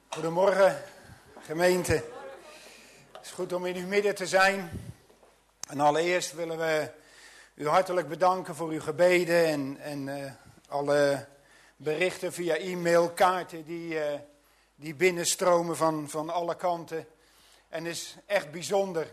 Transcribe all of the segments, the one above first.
Goedemorgen, gemeente. Het is goed om in uw midden te zijn. En allereerst willen we u hartelijk bedanken voor uw gebeden en alle berichten via e-mail, kaarten die binnenstromen van alle kanten. En het is echt bijzonder.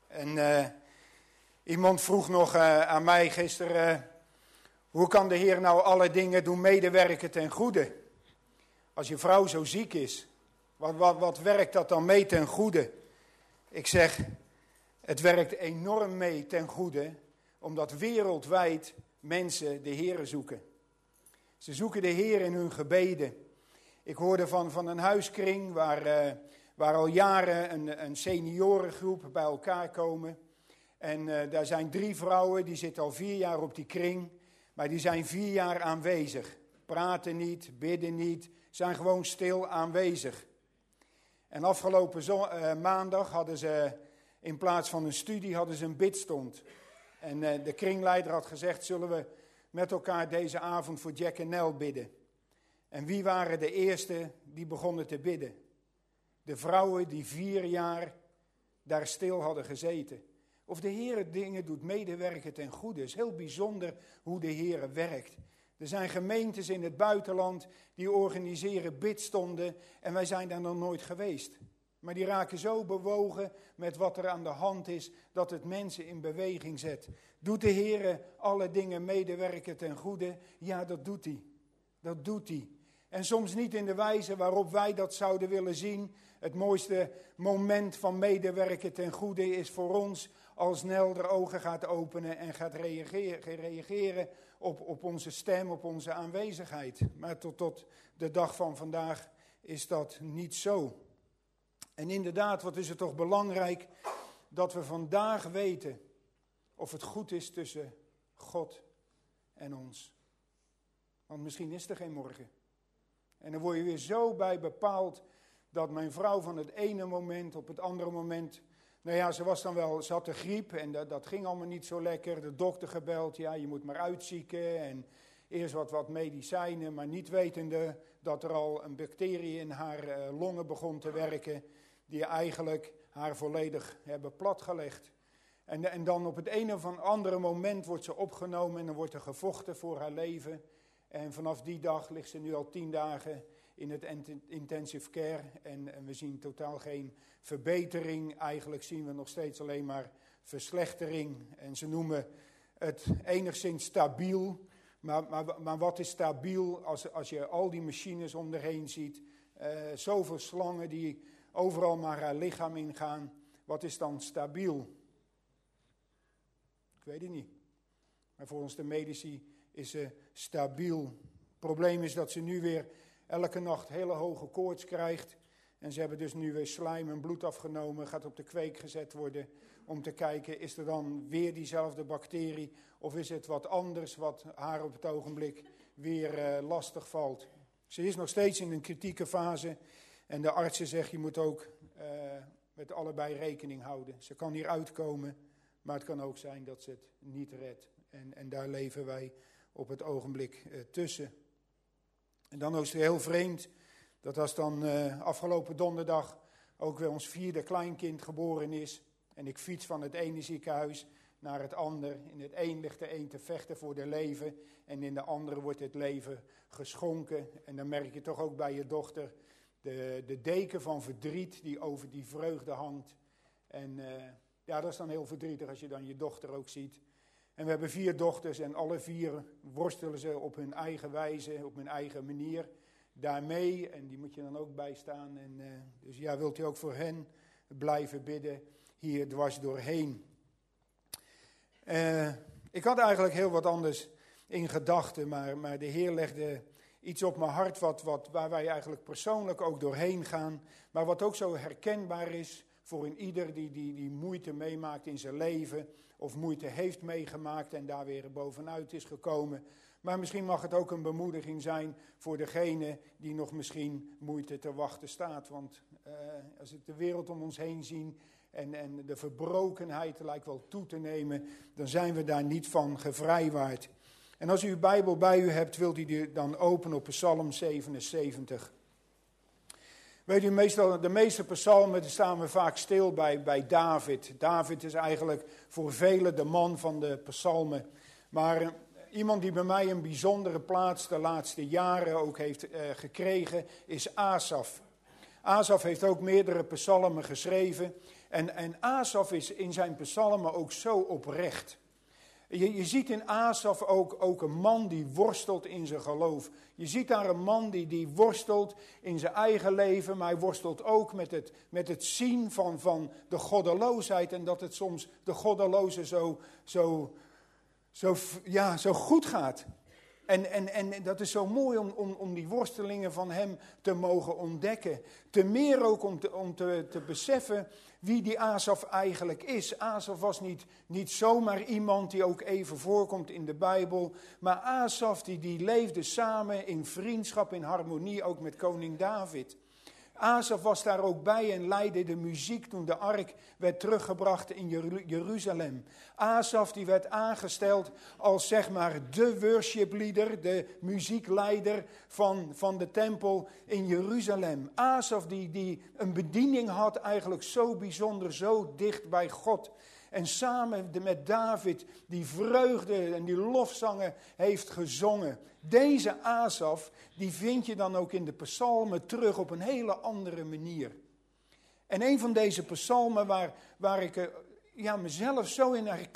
En iemand vroeg nog aan mij gisteren, hoe kan de Heer nou alle dingen doen medewerken ten goede? Als je vrouw zo ziek is, wat werkt dat dan mee ten goede? Ik zeg, het werkt enorm mee ten goede, omdat wereldwijd mensen de Heer zoeken. Ze zoeken de Heer in hun gebeden. Ik hoorde van een huiskring waar al jaren een seniorengroep bij elkaar komen. En daar zijn 3 vrouwen, die zitten al 4 jaar op die kring, maar die zijn 4 jaar aanwezig. Praten niet, bidden niet, zijn gewoon stil aanwezig. En afgelopen maandag hadden ze in plaats van een studie hadden ze een bidstond. En de kringleider had gezegd, zullen we met elkaar deze avond voor Jack en Nel bidden. En wie waren de eerste die begonnen te bidden? De vrouwen die 4 jaar daar stil hadden gezeten. Of de Heer dingen doet medewerken ten goede. Het is heel bijzonder hoe de Heer werkt. Er zijn gemeentes in het buitenland die organiseren bidstonden en wij zijn daar nog nooit geweest. Maar die raken zo bewogen met wat er aan de hand is, dat het mensen in beweging zet. Doet de Heer alle dingen medewerken ten goede? Ja, dat doet hij. Dat doet hij. En soms niet in de wijze waarop wij dat zouden willen zien. Het mooiste moment van medewerken ten goede is voor ons als Nel de ogen gaat openen en gaat reageren op onze stem, op onze aanwezigheid. Maar tot de dag van vandaag is dat niet zo. En inderdaad, wat is het toch belangrijk dat we vandaag weten of het goed is tussen God en ons. Want misschien is er geen morgen. En dan word je weer zo bij bepaald dat mijn vrouw van het ene moment op het andere moment... Nou ja, ze had de griep en dat ging allemaal niet zo lekker. De dokter gebeld, ja, je moet maar uitzieken en eerst wat medicijnen. Maar niet wetende dat er al een bacterie in haar longen begon te werken, die eigenlijk haar volledig hebben platgelegd. En dan op het een of andere moment wordt ze opgenomen en dan wordt er gevochten voor haar leven. En vanaf die dag ligt ze nu al 10 dagen in het intensive care en we zien totaal geen verbetering. Eigenlijk zien we nog steeds alleen maar verslechtering. En ze noemen het enigszins stabiel. Maar wat is stabiel als je al die machines om haar heen ziet? Zoveel slangen die overal maar haar lichaam ingaan. Wat is dan stabiel? Ik weet het niet. Maar volgens de medici is ze stabiel. Het probleem is dat ze nu weer elke nacht hele hoge koorts krijgt. En ze hebben dus nu weer slijm en bloed afgenomen. Gaat op de kweek gezet worden om te kijken, is er dan weer diezelfde bacterie? Of is het wat anders wat haar op het ogenblik weer lastig valt? Ze is nog steeds in een kritieke fase. En de artsen zeggen, je moet ook met allebei rekening houden. Ze kan hier uitkomen, maar het kan ook zijn dat ze het niet redt. En daar leven wij op het ogenblik tussen. En dan is het heel vreemd dat als dan afgelopen donderdag ook weer ons 4e kleinkind geboren is. En ik fiets van het ene ziekenhuis naar het ander. In het een ligt de een te vechten voor de leven en in de andere wordt het leven geschonken. En dan merk je toch ook bij je dochter de deken van verdriet die over die vreugde hangt. En ja, dat is dan heel verdrietig als je dan je dochter ook ziet. En we hebben 4 dochters en alle 4 worstelen ze op hun eigen wijze, op hun eigen manier daarmee. En die moet je dan ook bijstaan. En dus ja, wilt u ook voor hen blijven bidden hier dwars doorheen. Ik had eigenlijk heel wat anders in gedachten, maar de Heer legde iets op mijn hart waar wij eigenlijk persoonlijk ook doorheen gaan. Maar wat ook zo herkenbaar is voor een ieder die moeite meemaakt in zijn leven of moeite heeft meegemaakt en daar weer bovenuit is gekomen. Maar misschien mag het ook een bemoediging zijn voor degene die nog misschien moeite te wachten staat. Want als we de wereld om ons heen zien en de verbrokenheid lijkt wel toe te nemen, dan zijn we daar niet van gevrijwaard. En als u uw Bijbel bij u hebt, wilt u die dan openen op Psalm 77. Weet u, de meeste psalmen staan we vaak stil bij David. David is eigenlijk voor velen de man van de psalmen. Maar iemand die bij mij een bijzondere plaats de laatste jaren ook heeft gekregen, is Asaf. Asaf heeft ook meerdere psalmen geschreven. En Asaf is in zijn psalmen ook zo oprecht. Je ziet in Asaf ook een man die worstelt in zijn geloof. Je ziet daar een man die worstelt in zijn eigen leven, maar hij worstelt ook met het zien van de goddeloosheid. En dat het soms de goddeloze zo goed gaat. En dat is zo mooi om die worstelingen van hem te mogen ontdekken. Te meer ook om te beseffen wie die Asaf eigenlijk is. Asaf was niet zomaar iemand die ook even voorkomt in de Bijbel. Maar Asaf die leefde samen in vriendschap, in harmonie ook met koning David. Asaf was daar ook bij en leidde de muziek toen de ark werd teruggebracht in Jeruzalem. Asaf die werd aangesteld als zeg maar de worship leader, de muziekleider van de tempel in Jeruzalem. Asaf die een bediening had eigenlijk zo bijzonder, zo dicht bij God. En samen met David die vreugde en die lofzangen heeft gezongen. Deze Asaf, die vind je dan ook in de psalmen terug op een hele andere manier. En een van deze psalmen waar ik mezelf zo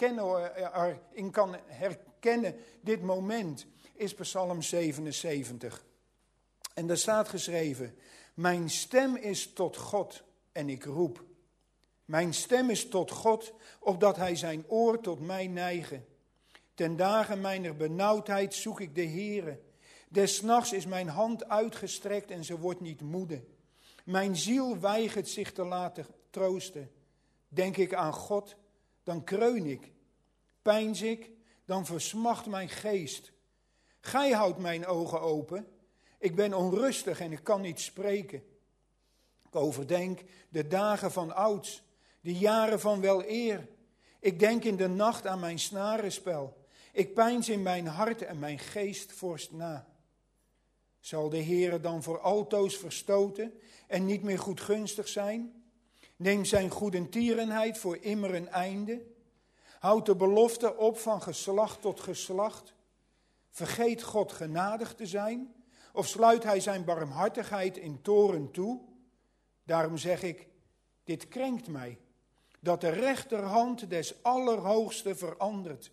in kan herkennen, dit moment, is psalm 77. En daar staat geschreven: mijn stem is tot God en ik roep. Mijn stem is tot God, opdat hij zijn oor tot mij neige. Ten dagen mijner benauwdheid zoek ik de Heere. Des nachts is mijn hand uitgestrekt en ze wordt niet moede. Mijn ziel weigert zich te laten troosten. Denk ik aan God, dan kreun ik. Peins ik, dan versmacht mijn geest. Gij houdt mijn ogen open. Ik ben onrustig en ik kan niet spreken. Ik overdenk de dagen van ouds, de jaren van weleer. Ik denk in de nacht aan mijn snarenspel. Ik peins in mijn hart en mijn geest vorst na. Zal de Heere dan voor altoos verstoten en niet meer goedgunstig zijn? Neem zijn goedentierenheid voor immer een einde. Houd de belofte op van geslacht tot geslacht. Vergeet God genadig te zijn? Of sluit hij zijn barmhartigheid in toorn toe? Daarom zeg ik, dit krenkt mij, dat de rechterhand des Allerhoogste verandert.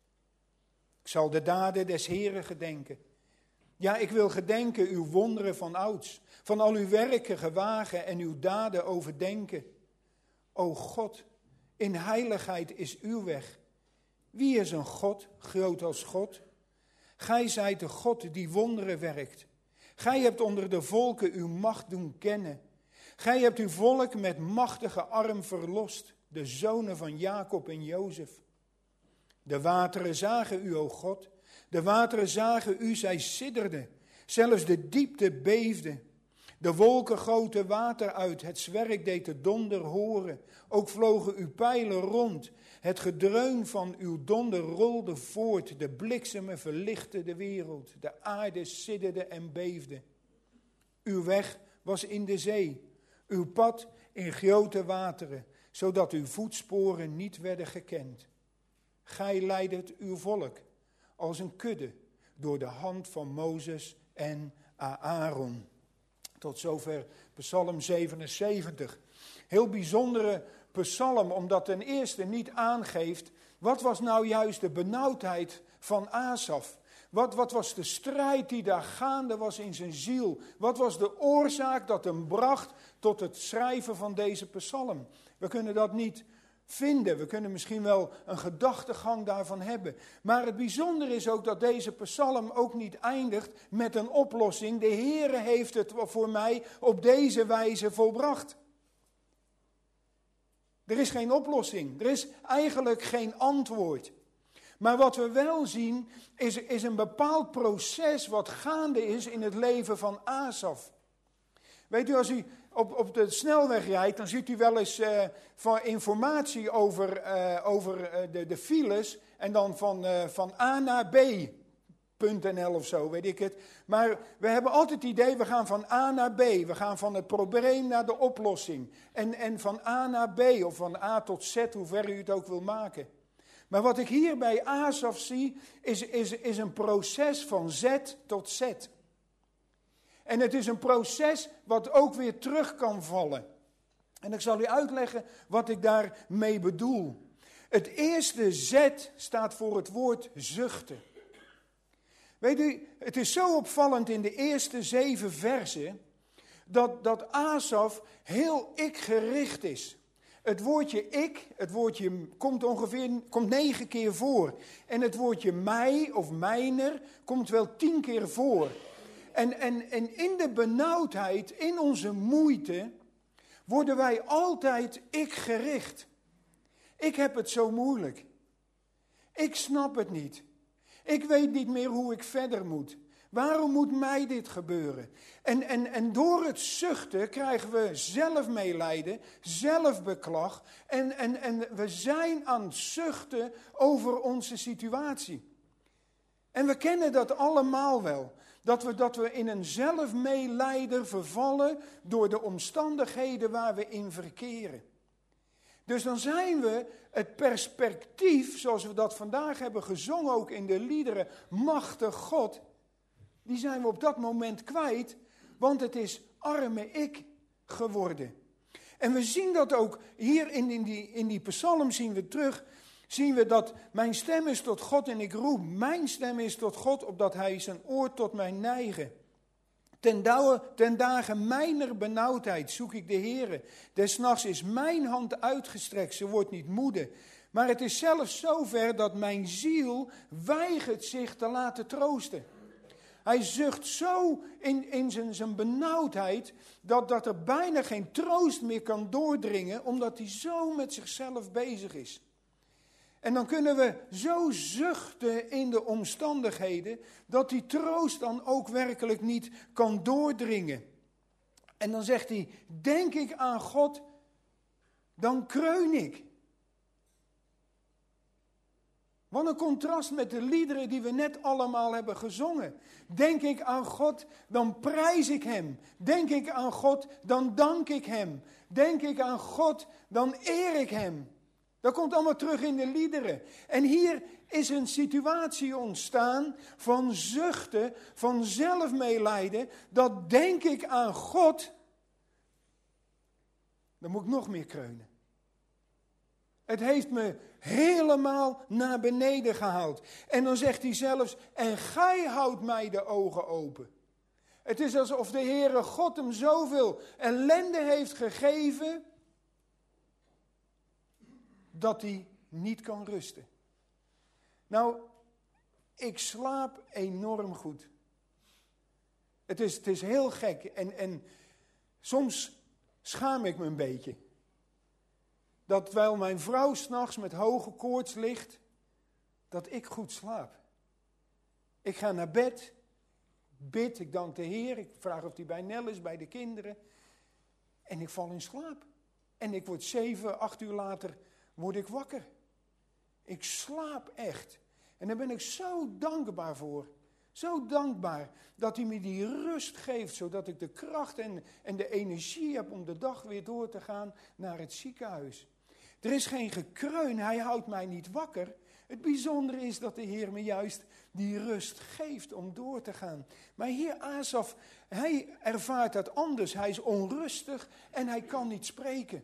Ik zal de daden des Heeren gedenken. Ja, ik wil gedenken uw wonderen van ouds, van al uw werken gewagen en uw daden overdenken. O God, in heiligheid is uw weg. Wie is een God, groot als God? Gij zijt de God die wonderen werkt. Gij hebt onder de volken uw macht doen kennen. Gij hebt uw volk met machtige arm verlost, de zonen van Jacob en Jozef. De wateren zagen u, o God. De wateren zagen u, zij sidderden. Zelfs de diepte beefde. De wolken goten water uit, het zwerk deed de donder horen. Ook vlogen uw pijlen rond. Het gedreun van uw donder rolde voort. De bliksemen verlichtten de wereld. De aarde sidderde en beefde. Uw weg was in de zee. Uw pad in grote wateren, zodat uw voetsporen niet werden gekend. Gij leidet uw volk als een kudde door de hand van Mozes en Aaron. Tot zover psalm 77. Heel bijzondere psalm, omdat ten eerste niet aangeeft, wat was nou juist de benauwdheid van Asaf? Wat was de strijd die daar gaande was in zijn ziel? Wat was de oorzaak dat hem bracht tot het schrijven van deze psalm? We kunnen dat niet vinden. We kunnen misschien wel een gedachtegang daarvan hebben. Maar het bijzondere is ook dat deze psalm ook niet eindigt met een oplossing. De Heere heeft het voor mij op deze wijze volbracht. Er is geen oplossing. Er is eigenlijk geen antwoord. Maar wat we wel zien is een bepaald proces wat gaande is in het leven van Asaf. Weet u, als u op de snelweg rijdt, dan ziet u wel eens informatie over de files en dan van A naar B. .nl of zo, weet ik het. Maar we hebben altijd het idee, we gaan van A naar B. We gaan van het probleem naar de oplossing. En van A naar B, of van A tot Z, hoe ver u het ook wil maken. Maar wat ik hier bij Asaf zie, is een proces van Z tot Z. En het is een proces wat ook weer terug kan vallen. En ik zal u uitleggen wat ik daarmee bedoel. Het eerste Z staat voor het woord zuchten. Weet u, het is zo opvallend in de eerste 7 versen dat Asaf heel ik-gericht is. Het woordje ik, het woordje komt 9 keer voor. En het woordje mij of mijner komt wel 10 keer voor. En in de benauwdheid, in onze moeite, worden wij altijd ik-gericht. Ik heb het zo moeilijk. Ik snap het niet. Ik weet niet meer hoe ik verder moet. Waarom moet mij dit gebeuren? En door het zuchten krijgen we zelfmedelijden, zelfbeklag. En we zijn aan het zuchten over onze situatie. En we kennen dat allemaal wel. Dat we in een zelfmedelijden vervallen door de omstandigheden waar we in verkeren. Dus dan zijn we het perspectief, zoals we dat vandaag hebben gezongen ook in de liederen, machtig God, die zijn we op dat moment kwijt, want het is arme ik geworden. En we zien dat ook hier in die psalm zien we dat mijn stem is tot God en ik roep. Mijn stem is tot God, opdat hij zijn oor tot mij neigen. Ten dagen mijner benauwdheid zoek ik de Heere. Des nachts is mijn hand uitgestrekt, ze wordt niet moede. Maar het is zelfs zover dat mijn ziel weigert zich te laten troosten. Hij zucht zo in zijn benauwdheid dat er bijna geen troost meer kan doordringen, omdat hij zo met zichzelf bezig is. En dan kunnen we zo zuchten in de omstandigheden, dat die troost dan ook werkelijk niet kan doordringen. En dan zegt hij, denk ik aan God, dan kreun ik. Wat een contrast met de liederen die we net allemaal hebben gezongen. Denk ik aan God, dan prijs ik hem. Denk ik aan God, dan dank ik hem. Denk ik aan God, dan eer ik hem. Dat komt allemaal terug in de liederen. En hier is een situatie ontstaan van zuchten, van zelfmedelijden. Dat denk ik aan God, dan moet ik nog meer kreunen. Het heeft me helemaal naar beneden gehaald. En dan zegt hij zelfs, en gij houdt mij de ogen open. Het is alsof de Heere God hem zoveel ellende heeft gegeven, dat hij niet kan rusten. Nou, ik slaap enorm goed. Het is heel gek en soms schaam ik me een beetje. Dat terwijl mijn vrouw 's nachts met hoge koorts ligt, dat ik goed slaap. Ik ga naar bed, bid, ik dank de Heer, ik vraag of hij bij Nel is, bij de kinderen. En ik val in slaap. En ik word 7, 8 uur later word ik wakker. Ik slaap echt. En daar ben ik zo dankbaar voor. Zo dankbaar dat hij me die rust geeft, zodat ik de kracht en de energie heb om de dag weer door te gaan naar het ziekenhuis. Er is geen gekreun, hij houdt mij niet wakker. Het bijzondere is dat de Heer me juist die rust geeft om door te gaan. Maar hier Asaf, hij ervaart dat anders. Hij is onrustig en hij kan niet spreken.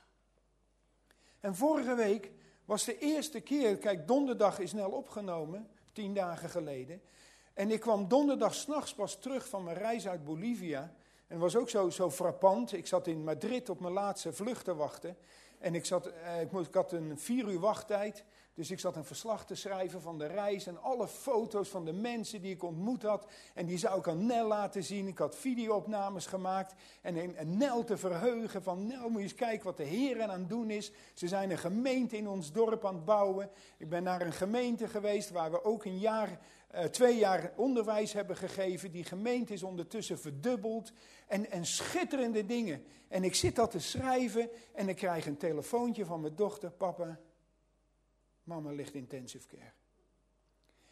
En vorige week was de eerste keer, kijk, donderdag is Nel opgenomen, 10 dagen geleden. En ik kwam donderdag 's nachts pas terug van mijn reis uit Bolivia. En het was ook zo frappant. Ik zat in Madrid op mijn laatste vlucht te wachten. En ik had een 4 uur wachttijd. Dus ik zat een verslag te schrijven van de reis en alle foto's van de mensen die ik ontmoet had. En die zou ik aan Nel laten zien. Ik had video-opnames gemaakt. En Nel te verheugen van, Nel, moet je eens kijken wat de Heer aan het doen is. Ze zijn een gemeente in ons dorp aan het bouwen. Ik ben naar een gemeente geweest waar we ook 2 jaar onderwijs hebben gegeven. Die gemeente is ondertussen verdubbeld. En schitterende dingen. En ik zit dat te schrijven en ik krijg een telefoontje van mijn dochter. Papa, mama ligt intensive care.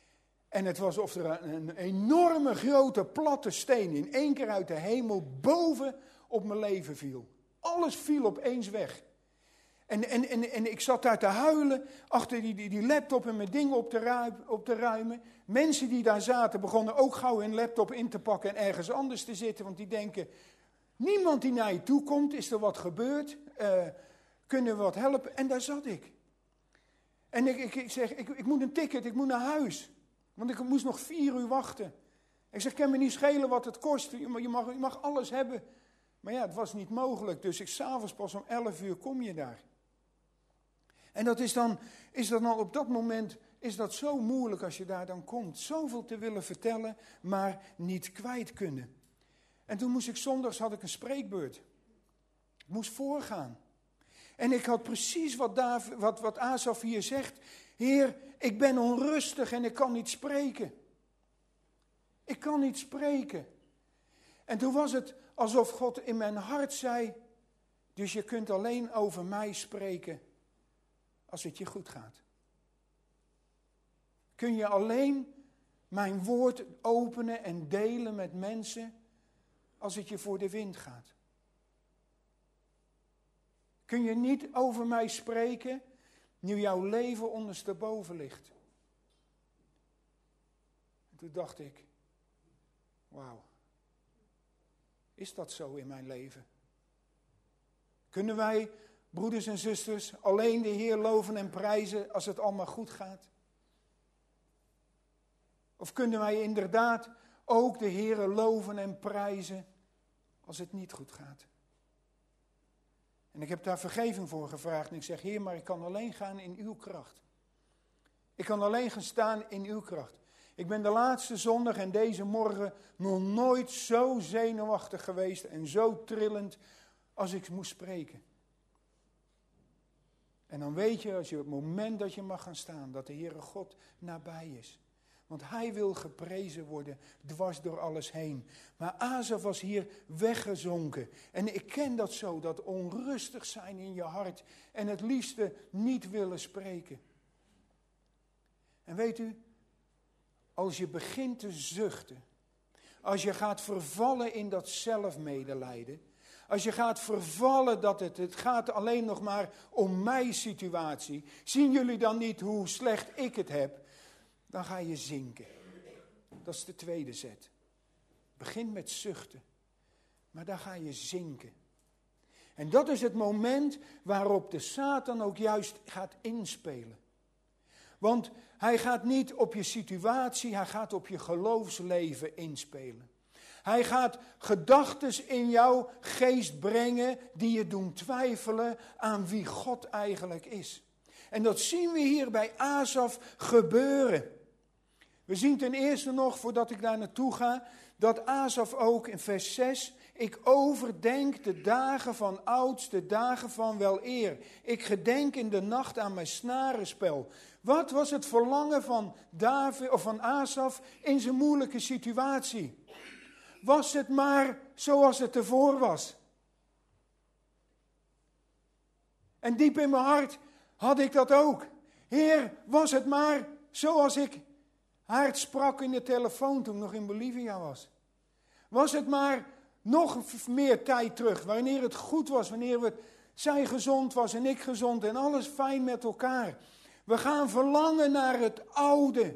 En het was alsof er een enorme grote platte steen in één keer uit de hemel boven op mijn leven viel. Alles viel opeens weg. En ik zat daar te huilen achter die laptop en mijn dingen op te ruimen. Mensen die daar zaten begonnen ook gauw hun laptop in te pakken en ergens anders te zitten. Want die denken, niemand die naar je toe komt, is er wat gebeurd? Kunnen we wat helpen? En daar zat ik. En ik zeg, ik moet een ticket, ik moet naar huis. Want ik moest nog 4 uur wachten. Ik zeg, kan me niet schelen wat het kost. Je mag alles hebben. Maar ja, het was niet mogelijk. Dus 's avonds pas om 11 uur kom je daar. En dat is dan op dat moment is dat zo moeilijk als je daar dan komt. Zoveel te willen vertellen, maar niet kwijt kunnen. En toen moest ik zondags, had ik een spreekbeurt. Ik moest voorgaan. En ik had precies wat Asaf hier zegt. Heer, ik ben onrustig en ik kan niet spreken. Ik kan niet spreken. En toen was het alsof God in mijn hart zei, dus je kunt alleen over mij spreken als het je goed gaat. Kun je alleen mijn woord openen en delen met mensen als het je voor de wind gaat. Kun je niet over mij spreken nu jouw leven ondersteboven ligt. En toen dacht ik, wauw, is dat zo in mijn leven? Kunnen wij, broeders en zusters, alleen de Heer loven en prijzen als het allemaal goed gaat? Of kunnen wij inderdaad ook de Heer loven en prijzen als het niet goed gaat? En ik heb daar vergeving voor gevraagd en ik zeg, Heer, maar ik kan alleen gaan in uw kracht. Ik kan alleen gaan staan in uw kracht. Ik ben de laatste zondag en deze morgen nog nooit zo zenuwachtig geweest en zo trillend als ik moest spreken. En dan weet je, als je op het moment dat je mag gaan staan, dat de Heere God nabij is. Want hij wil geprezen worden, dwars door alles heen. Maar Asaf was hier weggezonken. En ik ken dat zo, dat onrustig zijn in je hart. En het liefste niet willen spreken. En weet u, als je begint te zuchten. Als je gaat vervallen in dat zelfmedelijden. Als je gaat vervallen dat het gaat alleen nog maar om mijn situatie. Zien jullie dan niet hoe slecht ik het heb? Dan ga je zinken. Dat is de tweede zet. Begin met zuchten. Maar dan ga je zinken. En dat is het moment waarop de Satan ook juist gaat inspelen. Want hij gaat niet op je situatie, hij gaat op je geloofsleven inspelen. Hij gaat gedachtes in jouw geest brengen die je doen twijfelen aan wie God eigenlijk is. En dat zien we hier bij Asaf gebeuren. We zien ten eerste nog, voordat ik daar naartoe ga, dat Asaf ook in vers 6... Ik overdenk de dagen van ouds, de dagen van weleer. Ik gedenk in de nacht aan mijn snarenspel. Wat was het verlangen van David of van Asaf in zijn moeilijke situatie? Was het maar zoals het ervoor was? En diep in mijn hart had ik dat ook. Heer, was het maar zoals ik hard sprak in de telefoon toen ik nog in Bolivia was. Was het maar nog meer tijd terug, wanneer het goed was, wanneer zij gezond was en ik gezond en alles fijn met elkaar. We gaan verlangen naar het oude.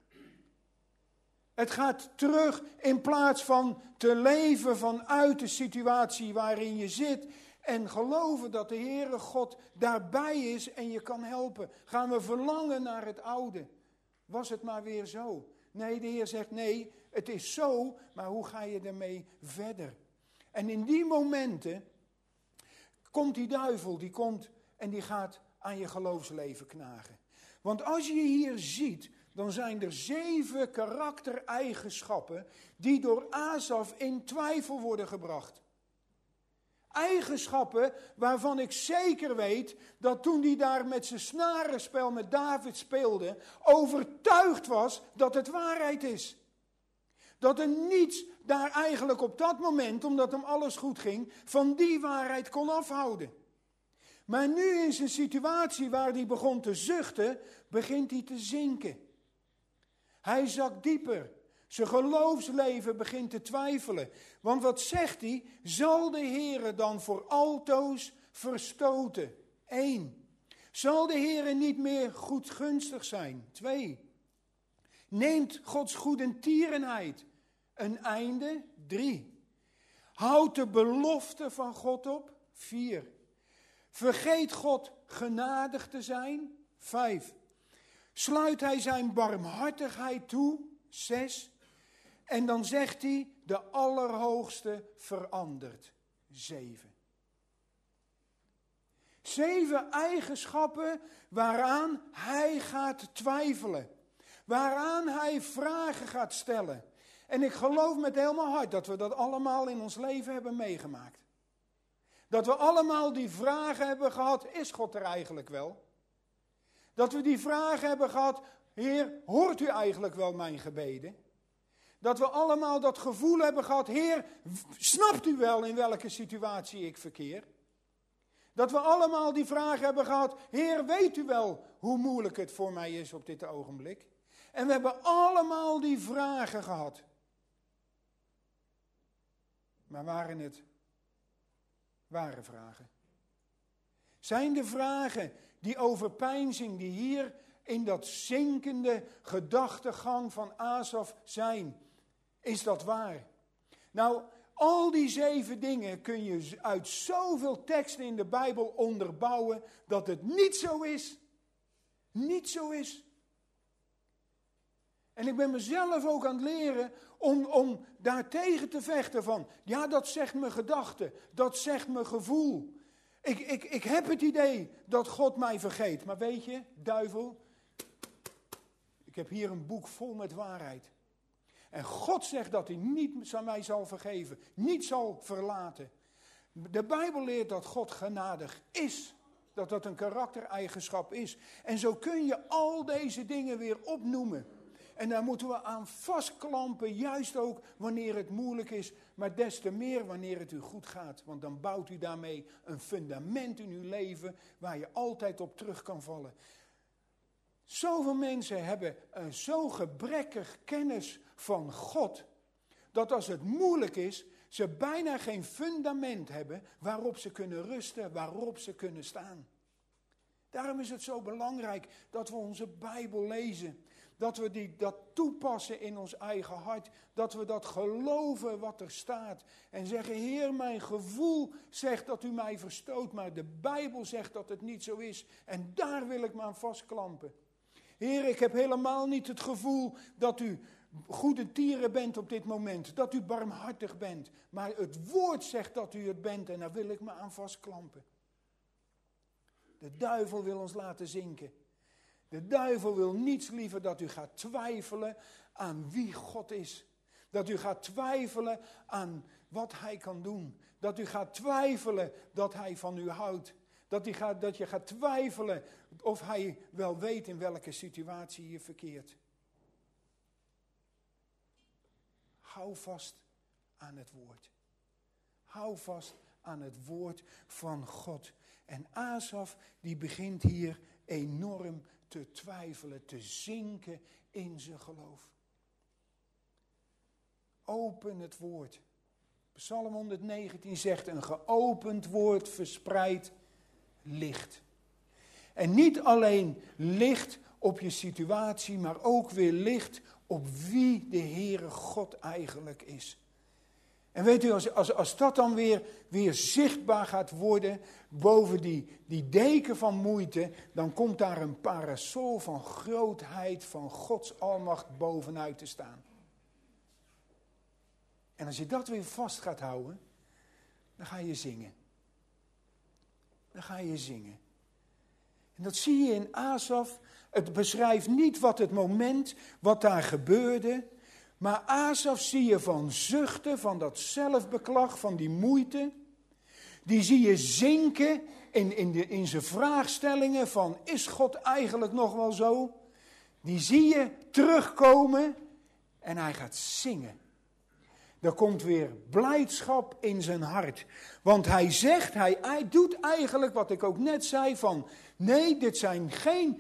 Het gaat terug in plaats van te leven vanuit de situatie waarin je zit en geloven dat de Heere God daarbij is en je kan helpen. Gaan we verlangen naar het oude. Was het maar weer zo? Nee, de Heer zegt nee, het is zo, maar hoe ga je ermee verder? En in die momenten komt die duivel, die komt en die gaat aan je geloofsleven knagen. Want als je hier ziet, dan zijn er 7 karaktereigenschappen die door Asaf in twijfel worden gebracht. Eigenschappen waarvan ik zeker weet dat toen hij daar met zijn snarenspel met David speelde, overtuigd was dat het waarheid is. Dat er niets daar eigenlijk op dat moment, omdat hem alles goed ging, van die waarheid kon afhouden. Maar nu in zijn situatie waar hij begon te zuchten, begint hij te zinken. Hij zakt dieper. Zijn geloofsleven begint te twijfelen. Want wat zegt hij? Zal de Heere dan voor altoos verstoten? 1. Zal de Heere niet meer goedgunstig zijn? 2. Neemt Gods goedertierenheid een einde? 3. Houdt de belofte van God op? 4. Vergeet God genadig te zijn? 5. Sluit hij zijn barmhartigheid toe? 6. En dan zegt hij, de Allerhoogste verandert. 7. 7 eigenschappen waaraan hij gaat twijfelen. Waaraan hij vragen gaat stellen. En ik geloof met heel mijn hart dat we dat allemaal in ons leven hebben meegemaakt. Dat we allemaal die vragen hebben gehad, is God er eigenlijk wel? Dat we die vragen hebben gehad, Heer, hoort u eigenlijk wel mijn gebeden? Dat we allemaal dat gevoel hebben gehad, Heer, snapt u wel in welke situatie ik verkeer? Dat we allemaal die vragen hebben gehad, Heer, weet u wel hoe moeilijk het voor mij is op dit ogenblik? En we hebben allemaal die vragen gehad. Maar waren het ware vragen? Zijn de vragen die overpeinzing, die hier in dat zinkende gedachtegang van Asaf zijn, is dat waar? Nou, al die 7 dingen kun je uit zoveel teksten in de Bijbel onderbouwen dat het niet zo is. Niet zo is. En ik ben mezelf ook aan het leren om daartegen te vechten van, ja, dat zegt mijn gedachte, dat zegt mijn gevoel. Ik heb het idee dat God mij vergeet. Maar weet je, duivel, ik heb hier een boek vol met waarheid. En God zegt dat hij niet mij zal vergeven, niet zal verlaten. De Bijbel leert dat God genadig is. Dat dat een karaktereigenschap is. En zo kun je al deze dingen weer opnoemen. En daar moeten we aan vastklampen, juist ook wanneer het moeilijk is. Maar des te meer wanneer het u goed gaat. Want dan bouwt u daarmee een fundament in uw leven waar je altijd op terug kan vallen. Zoveel mensen hebben een zo gebrekkig kennis van God, dat als het moeilijk is, ze bijna geen fundament hebben waarop ze kunnen rusten, waarop ze kunnen staan. Daarom is het zo belangrijk dat we onze Bijbel lezen. Dat we dat toepassen in ons eigen hart. Dat we dat geloven wat er staat. En zeggen, Heer, mijn gevoel zegt dat u mij verstoot. Maar de Bijbel zegt dat het niet zo is. En daar wil ik me aan vastklampen. Heer, ik heb helemaal niet het gevoel dat u goedertieren bent op dit moment. Dat u barmhartig bent. Maar het woord zegt dat u het bent. En daar wil ik me aan vastklampen. De duivel wil ons laten zinken. De duivel wil niets liever dat u gaat twijfelen aan wie God is. Dat u gaat twijfelen aan wat hij kan doen. Dat u gaat twijfelen dat hij van u houdt. Dat je gaat twijfelen of hij wel weet in welke situatie je verkeert. Hou vast aan het woord. Hou vast aan het woord van God. En Asaf die begint hier enorm te twijfelen, te zinken in zijn geloof. Open het woord. Psalm 119 zegt, een geopend woord verspreidt licht. En niet alleen licht op je situatie, maar ook weer licht op wie de Heere God eigenlijk is. En weet u, als dat dan weer zichtbaar gaat worden boven die deken van moeite, dan komt daar een parasol van grootheid, van Gods almacht bovenuit te staan. En als je dat weer vast gaat houden, dan ga je zingen. Dan ga je zingen. En dat zie je in Asaf. Het beschrijft niet wat het moment, wat daar gebeurde. Maar Asaf zie je van zuchten, van dat zelfbeklag, van die moeite. Die zie je zinken in zijn vraagstellingen van, is God eigenlijk nog wel zo? Die zie je terugkomen en hij gaat zingen. Er komt weer blijdschap in zijn hart. Want hij zegt, hij doet eigenlijk wat ik ook net zei van, nee, dit zijn geen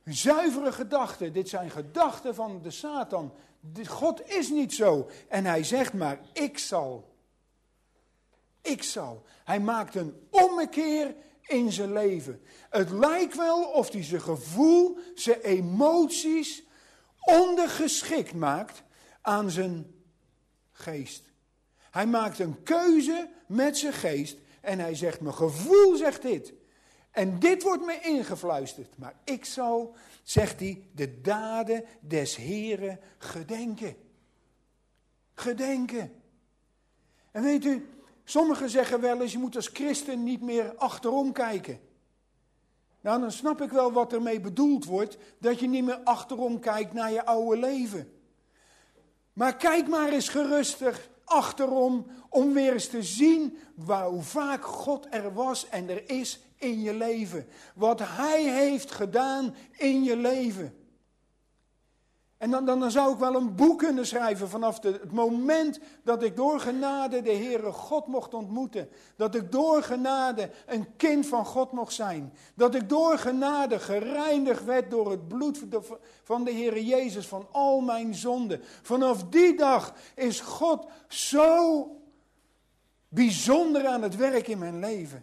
zuivere gedachten. Dit zijn gedachten van de Satan. God is niet zo. En hij zegt maar, ik zal. Ik zal. Hij maakt een ommekeer in zijn leven. Het lijkt wel of hij zijn gevoel, zijn emoties ondergeschikt maakt aan zijn geest. Hij maakt een keuze met zijn geest en hij zegt, mijn gevoel zegt dit. En dit wordt me ingefluisterd. Maar ik zal, zegt hij, de daden des Heren gedenken. Gedenken. En weet u, sommigen zeggen wel eens, je moet als christen niet meer achterom kijken. Nou, dan snap ik wel wat ermee bedoeld wordt, dat je niet meer achterom kijkt naar je oude leven. Maar kijk maar eens gerustig achterom, om weer eens te zien hoe vaak God er was en er is in je leven. Wat Hij heeft gedaan in je leven. En dan zou ik wel een boek kunnen schrijven vanaf het moment dat ik door genade de Heere God mocht ontmoeten. Dat ik door genade een kind van God mocht zijn. Dat ik door genade gereinigd werd door het bloed van de Heere Jezus van al mijn zonden. Vanaf die dag is God zo bijzonder aan het werk in mijn leven.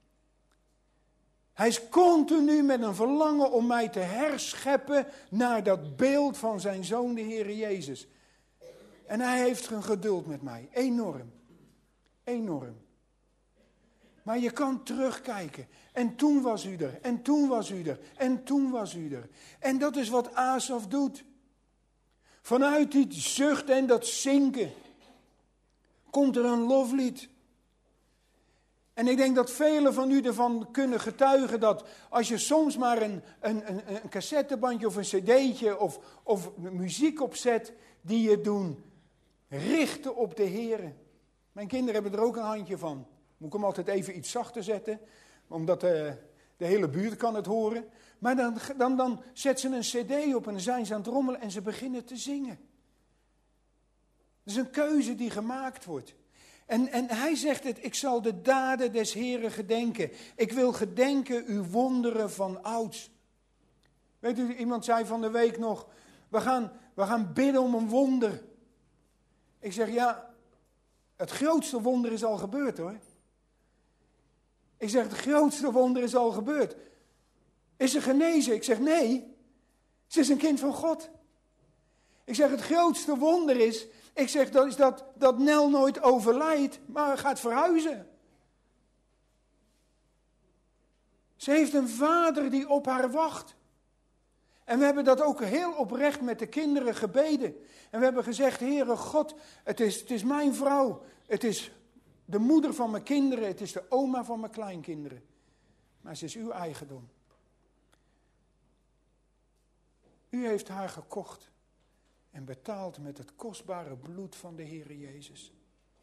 Hij is continu met een verlangen om mij te herscheppen naar dat beeld van zijn Zoon, de Heere Jezus. En hij heeft een geduld met mij. Enorm. Enorm. Maar je kan terugkijken. En toen was u er. En toen was u er. En toen was u er. En dat is wat Asaf doet. Vanuit die zucht en dat zinken komt er een loflied. En ik denk dat velen van u ervan kunnen getuigen dat als je soms maar een cassettebandje of een cd'tje of muziek opzet die je doen richten op de Heere. Mijn kinderen hebben er ook een handje van. Moet ik hem altijd even iets zachter zetten, omdat de hele buurt kan het horen. Maar dan zet ze een cd op en dan zijn ze aan het rommelen en ze beginnen te zingen. Dat is een keuze die gemaakt wordt. En hij zegt het, ik zal de daden des Heren gedenken. Ik wil gedenken uw wonderen van ouds. Weet u, iemand zei van de week nog, we gaan bidden om een wonder. Ik zeg, ja, het grootste wonder is al gebeurd hoor. Ik zeg, het grootste wonder is al gebeurd. Is ze genezen? Ik zeg, nee, ze is een kind van God. Ik zeg, het grootste wonder is, ik zeg, dat Nel nooit overlijdt, maar gaat verhuizen. Ze heeft een vader die op haar wacht. En we hebben dat ook heel oprecht met de kinderen gebeden. En we hebben gezegd, Heere God, het is mijn vrouw. Het is de moeder van mijn kinderen. Het is de oma van mijn kleinkinderen. Maar ze is uw eigendom. U heeft haar gekocht. En betaald met het kostbare bloed van de Heere Jezus.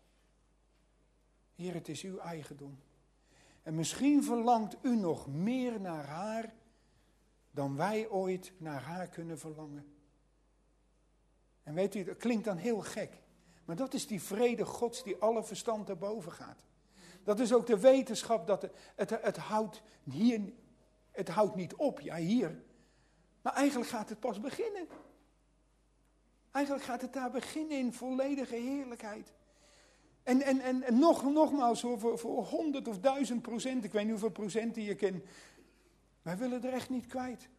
Heer, het is uw eigendom. En misschien verlangt u nog meer naar haar dan wij ooit naar haar kunnen verlangen. En weet u, dat klinkt dan heel gek. Maar dat is die vrede Gods die alle verstand erboven gaat. Dat is ook de wetenschap dat het houdt hier, het houdt niet op, ja hier. Maar eigenlijk gaat het pas beginnen. Eigenlijk gaat het daar beginnen in volledige heerlijkheid. En nogmaals, voor 100 of 1000%, ik weet niet hoeveel procenten je kent. Wij willen er echt niet kwijt.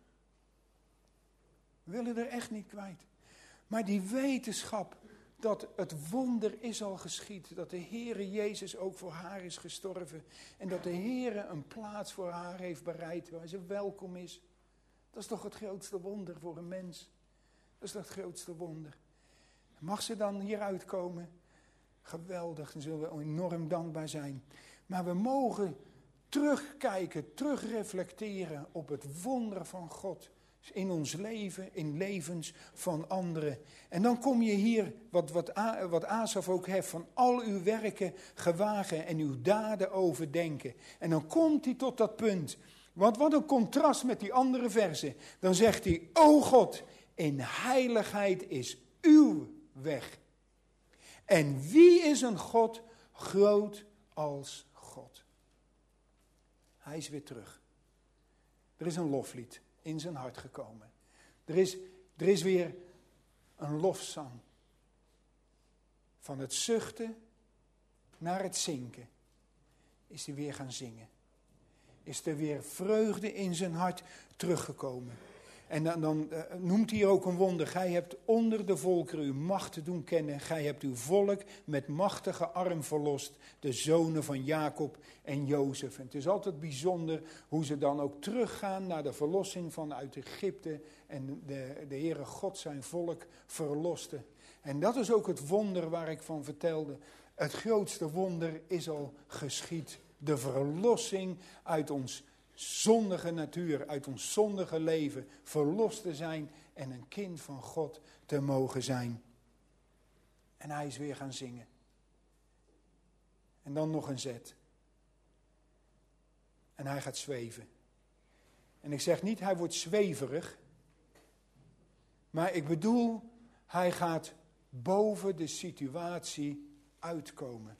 We willen er echt niet kwijt. Maar die wetenschap dat het wonder is al geschied. Dat de Heere Jezus ook voor haar is gestorven. En dat de Heere een plaats voor haar heeft bereid waar ze welkom is. Dat is toch het grootste wonder voor een mens. Dat is het grootste wonder. Mag ze dan hieruit komen? Geweldig, dan zullen we enorm dankbaar zijn. Maar we mogen terugkijken, terugreflecteren op het wonder van God. In ons leven, in levens van anderen. En dan kom je hier, wat Asaf ook heeft, van al uw werken gewagen en uw daden overdenken. En dan komt hij tot dat punt. Want wat een contrast met die andere versen. Dan zegt hij, o God, in heiligheid is uw weg. En wie is een God groot als God? Hij is weer terug. Er is een loflied in zijn hart gekomen. Er is weer een lofzang. Van het zuchten naar het zinken is hij weer gaan zingen. Is er weer vreugde in zijn hart teruggekomen. En dan noemt hij ook een wonder. Gij hebt onder de volkeren uw macht te doen kennen. Gij hebt uw volk met machtige arm verlost. De zonen van Jacob en Jozef. En het is altijd bijzonder hoe ze dan ook teruggaan naar de verlossing vanuit Egypte. En de Heere God zijn volk verloste. En dat is ook het wonder waar ik van vertelde. Het grootste wonder is al geschied. De verlossing uit ons zondige natuur, uit ons zondige leven, verlost te zijn en een kind van God te mogen zijn. En hij is weer gaan zingen. En dan nog een zet. En hij gaat zweven. En ik zeg niet hij wordt zweverig, maar ik bedoel hij gaat boven de situatie uitkomen.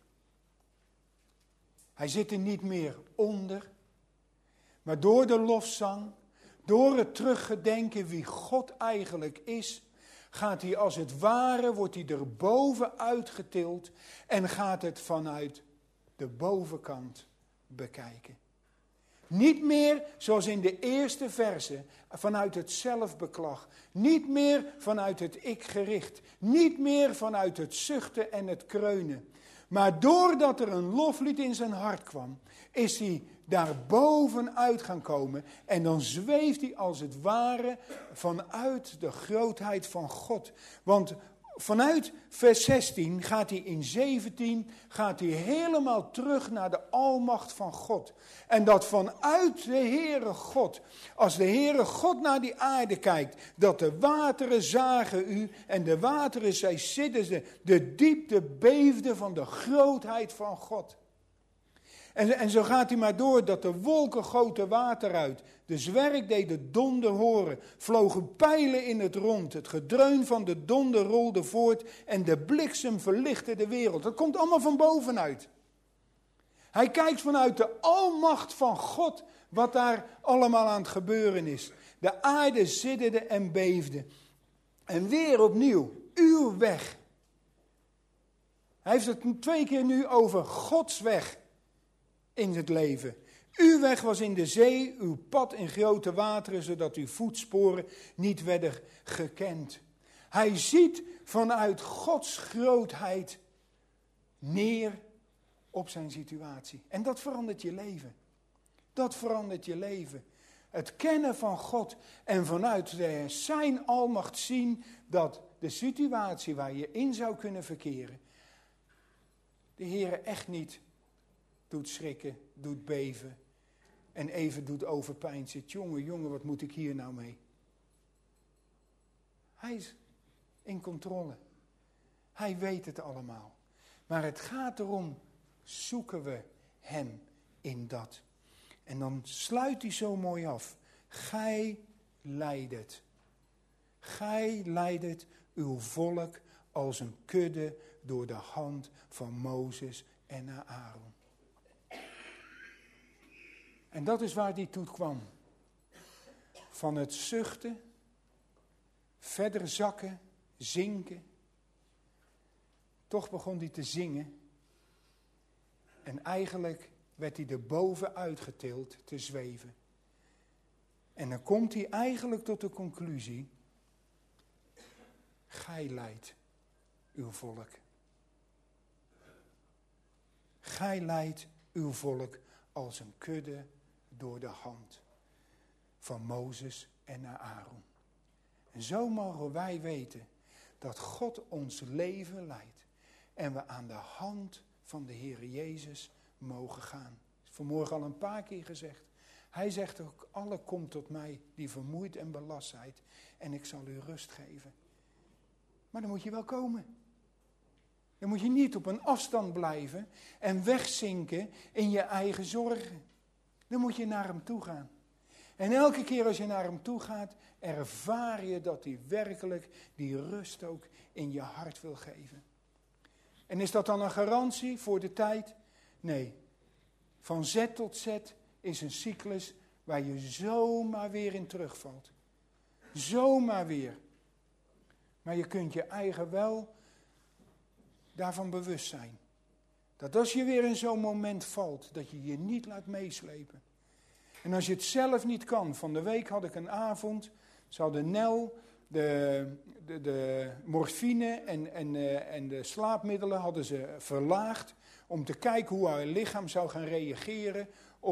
Hij zit er niet meer onder. Maar door de lofzang, door het teruggedenken wie God eigenlijk is, gaat hij als het ware, wordt hij er bovenuit getild en gaat het vanuit de bovenkant bekijken. Niet meer zoals in de eerste verse, vanuit het zelfbeklag. Niet meer vanuit het ik-gericht. Niet meer vanuit het zuchten en het kreunen. Maar doordat er een loflied in zijn hart kwam, is hij daar bovenuit gaan komen. En dan zweeft hij als het ware vanuit de grootheid van God. Want vanuit vers 16 gaat hij in 17, gaat hij helemaal terug naar de almacht van God. En dat vanuit de Heere God, als de Heere God naar die aarde kijkt, dat de wateren zagen u en de wateren zij sidderden, de diepte beefde van de grootheid van God. En zo gaat hij maar door dat de wolken goten water uit. De zwerk deed de donder horen. Vlogen pijlen in het rond. Het gedreun van de donder rolde voort. En de bliksem verlichtte de wereld. Dat komt allemaal van bovenuit. Hij kijkt vanuit de almacht van God wat daar allemaal aan het gebeuren is. De aarde sidderde en beefde. En weer opnieuw, uw weg. Hij heeft het 2 keer nu over Gods weg. In het leven. Uw weg was in de zee, uw pad in grote wateren, zodat uw voetsporen niet werden gekend. Hij ziet vanuit Gods grootheid neer op zijn situatie. En dat verandert je leven. Dat verandert je leven. Het kennen van God en vanuit zijn almacht zien dat de situatie waar je in zou kunnen verkeren, de Heere echt niet doet schrikken, doet beven en even doet overpeinzen. Jongen, wat moet ik hier nou mee? Hij is in controle. Hij weet het allemaal. Maar het gaat erom, zoeken we hem in dat. En dan sluit hij zo mooi af. Gij leidet. Gij leidet uw volk als een kudde door de hand van Mozes en Aaron. En dat is waar hij toe kwam. Van het zuchten, verder zakken, zinken. Toch begon hij te zingen. En eigenlijk werd hij er bovenuit getild te zweven. En dan komt hij eigenlijk tot de conclusie. Gij leidt uw volk. Gij leidt uw volk als een kudde door de hand van Mozes en naar Aaron. En zo mogen wij weten dat God ons leven leidt. En we aan de hand van de Heere Jezus mogen gaan. Dat is vanmorgen al een paar keer gezegd. Hij zegt ook, alle komt tot mij die vermoeid en belast zijt. En ik zal u rust geven. Maar dan moet je wel komen. Dan moet je niet op een afstand blijven en wegzinken in je eigen zorgen. Dan moet je naar hem toe gaan. En elke keer als je naar hem toe gaat, ervaar je dat hij werkelijk die rust ook in je hart wil geven. En is dat dan een garantie voor de tijd? Nee. Van zet tot zet is een cyclus waar je zomaar weer in terugvalt. Zomaar weer. Maar je kunt je eigen wel daarvan bewust zijn. Dat als je weer in zo'n moment valt, dat je je niet laat meeslepen. En als je het zelf niet kan. Van de week had ik een avond. Ze hadden Nel, de morfine en de slaapmiddelen hadden ze verlaagd. Om te kijken hoe haar lichaam zou gaan reageren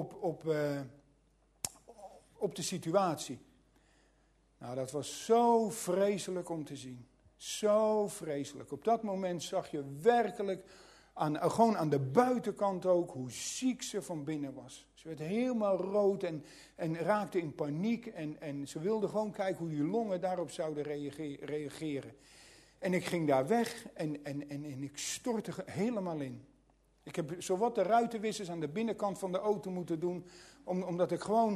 op de situatie. Nou, dat was zo vreselijk om te zien. Zo vreselijk. Op dat moment zag je werkelijk, gewoon aan de buitenkant ook, hoe ziek ze van binnen was. Ze werd helemaal rood en raakte in paniek. En ze wilde gewoon kijken hoe die longen daarop zouden reageren. En ik ging daar weg en ik stortte helemaal in. Ik heb zowat de ruitenwissers aan de binnenkant van de auto moeten doen. Omdat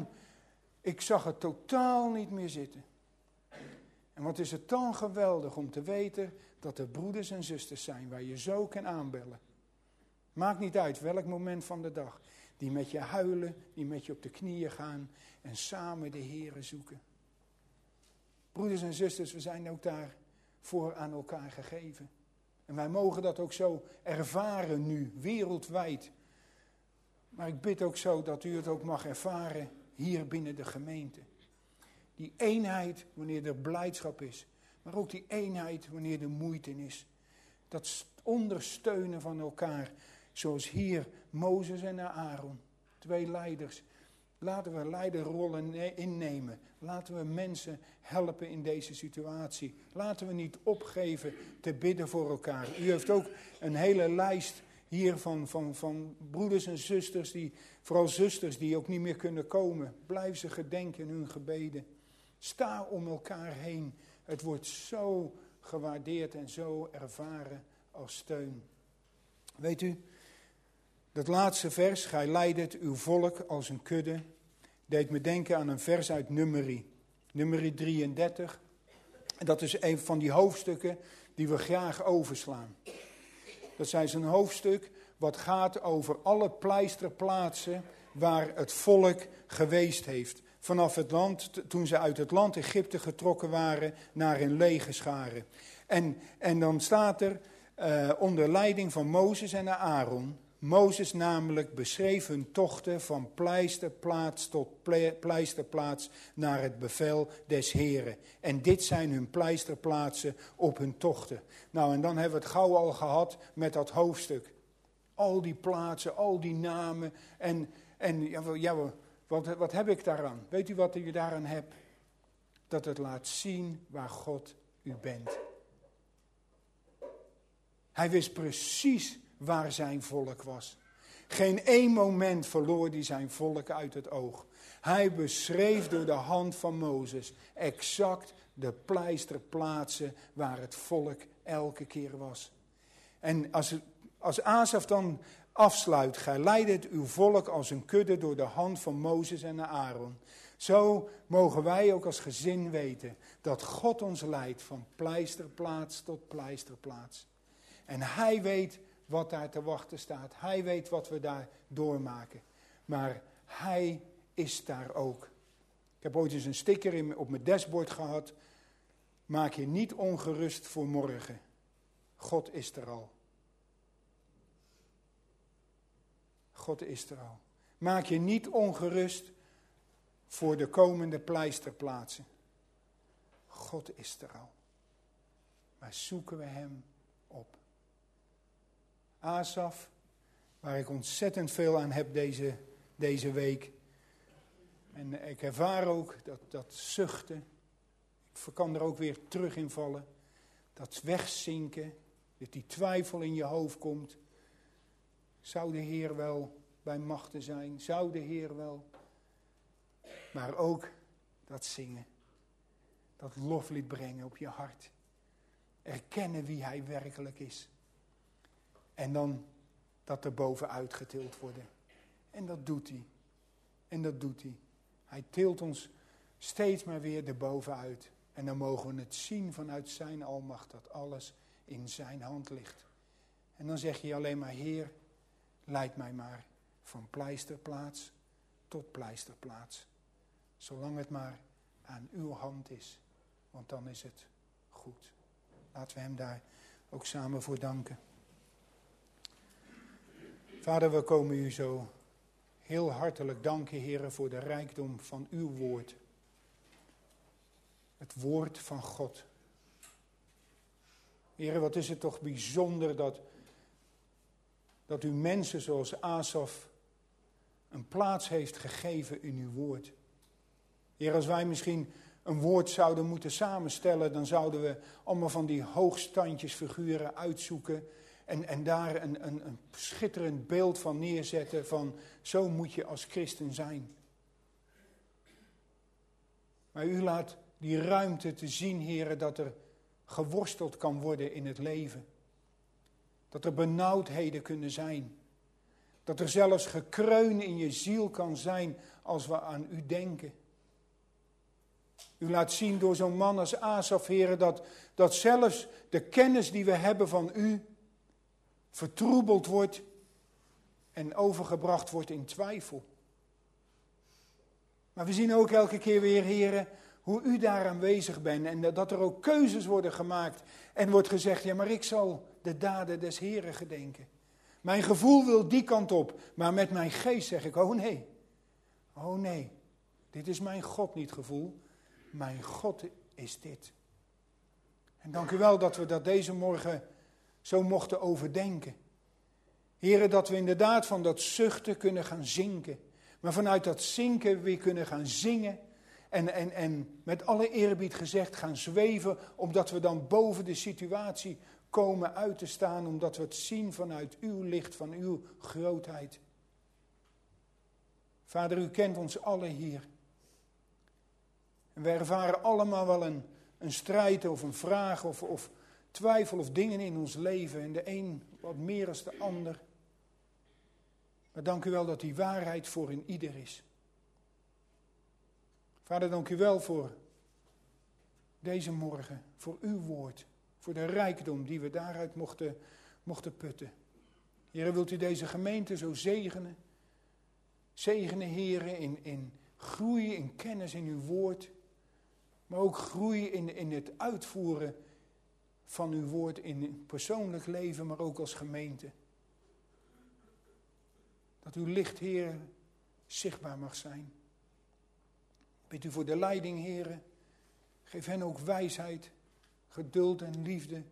ik zag het totaal niet meer zitten. En wat is het dan geweldig om te weten dat er broeders en zusters zijn waar je zo kan aanbellen. Maakt niet uit welk moment van de dag. Die met je huilen, die met je op de knieën gaan en samen de Here zoeken. Broeders en zusters, we zijn ook daarvoor aan elkaar gegeven. En wij mogen dat ook zo ervaren nu, wereldwijd. Maar ik bid ook zo dat u het ook mag ervaren hier binnen de gemeente. Die eenheid wanneer er blijdschap is. Maar ook die eenheid wanneer er moeite is. Dat ondersteunen van elkaar. Zoals hier Mozes en Aaron. 2 leiders. Laten we leiderrollen innemen. Laten we mensen helpen in deze situatie. Laten we niet opgeven te bidden voor elkaar. U heeft ook een hele lijst hier van broeders en zusters. Vooral zusters die ook niet meer kunnen komen. Blijf ze gedenken in hun gebeden. Sta om elkaar heen. Het wordt zo gewaardeerd en zo ervaren als steun. Weet u, dat laatste vers, gij leidet uw volk als een kudde, deed me denken aan een vers uit Numeri 33. En dat is een van die hoofdstukken die we graag overslaan. Dat is een hoofdstuk wat gaat over alle pleisterplaatsen waar het volk geweest heeft. Vanaf het land, toen ze uit het land Egypte getrokken waren naar hun legerscharen. En dan staat er onder leiding van Mozes en Aaron. Mozes namelijk beschreef hun tochten van pleisterplaats tot pleisterplaats naar het bevel des Heren. En dit zijn hun pleisterplaatsen op hun tochten. Nou, en dan hebben we het gauw al gehad met dat hoofdstuk. Al die plaatsen, al die namen. Wat heb ik daaraan? Weet u wat je daaraan hebt? Dat het laat zien waar God u bent. Hij wist precies waar zijn volk was. Geen één moment verloor hij zijn volk uit het oog. Hij beschreef door de hand van Mozes exact de pleisterplaatsen waar het volk elke keer was. En als Asaf dan afsluit, gij leidet uw volk als een kudde door de hand van Mozes en Aaron. Zo mogen wij ook als gezin weten dat God ons leidt van pleisterplaats tot pleisterplaats. En hij weet wat daar te wachten staat. Hij weet wat we daar doormaken. Maar hij is daar ook. Ik heb ooit eens een sticker op mijn dashboard gehad. Maak je niet ongerust voor morgen. God is er al. God is er al. Maak je niet ongerust voor de komende pleisterplaatsen. God is er al. Maar zoeken we hem op. Asaf, waar ik ontzettend veel aan heb deze week. En ik ervaar ook dat zuchten. Ik kan er ook weer terug in vallen. Dat wegzinken. Dat die twijfel in je hoofd komt. Zou de Heer wel bij machten zijn? Zou de Heer wel? Maar ook dat zingen. Dat loflied brengen op je hart. Erkennen wie hij werkelijk is. En dan dat er bovenuit getild worden. En dat doet hij. En dat doet hij. Hij tilt ons steeds maar weer erbovenuit. En dan mogen we het zien vanuit zijn almacht dat alles in zijn hand ligt. En dan zeg je alleen maar, Heer, leid mij maar van pleisterplaats tot pleisterplaats. Zolang het maar aan uw hand is. Want dan is het goed. Laten we hem daar ook samen voor danken. Vader, we komen u zo heel hartelijk danken, Heere, voor de rijkdom van uw woord. Het woord van God. Heere, wat is het toch bijzonder dat u mensen zoals Asaf een plaats heeft gegeven in uw woord. Heer, als wij misschien een woord zouden moeten samenstellen, dan zouden we allemaal van die hoogstandjesfiguren uitzoeken en daar een schitterend beeld van neerzetten van zo moet je als christen zijn. Maar u laat die ruimte te zien, Heer, dat er geworsteld kan worden in het leven. Dat er benauwdheden kunnen zijn. Dat er zelfs gekreun in je ziel kan zijn als we aan u denken. U laat zien door zo'n man als Asaf, Heer, dat zelfs de kennis die we hebben van u vertroebeld wordt en overgebracht wordt in twijfel. Maar we zien ook elke keer weer, Heer, hoe u daar aanwezig bent en dat er ook keuzes worden gemaakt en wordt gezegd, ja, maar ik zal de daden des Heren gedenken. Mijn gevoel wil die kant op, maar met mijn geest zeg ik, oh nee, dit is mijn God niet gevoel, mijn God is dit. En dank u wel dat we dat deze morgen zo mochten overdenken. Heren, dat we inderdaad van dat zuchten kunnen gaan zinken, maar vanuit dat zinken weer kunnen gaan zingen en met alle eerbied gezegd gaan zweven, omdat we dan boven de situatie komen uit te staan, omdat we het zien vanuit uw licht, van uw grootheid. Vader, u kent ons allen hier. En we ervaren allemaal wel een strijd of een vraag of twijfel of dingen in ons leven. En de een wat meer als de ander. Maar dank u wel dat die waarheid voor in ieder is. Vader, dank u wel voor deze morgen, voor uw woord. Voor de rijkdom die we daaruit mochten putten. Heere, wilt u deze gemeente zo zegenen? Zegenen, Heere, in groei, in kennis in uw woord. Maar ook groei in het uitvoeren van uw woord in het persoonlijk leven, maar ook als gemeente. Dat uw licht, Heere, zichtbaar mag zijn. Bid u voor de leiding, Heere. Geef hen ook wijsheid, geduld en liefde.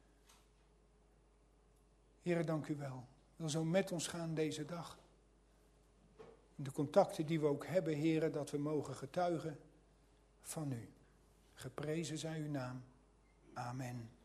Heere, dank u wel. Wil zo met ons gaan deze dag. In de contacten die we ook hebben, Heere, dat we mogen getuigen van u. Geprezen zij uw naam. Amen.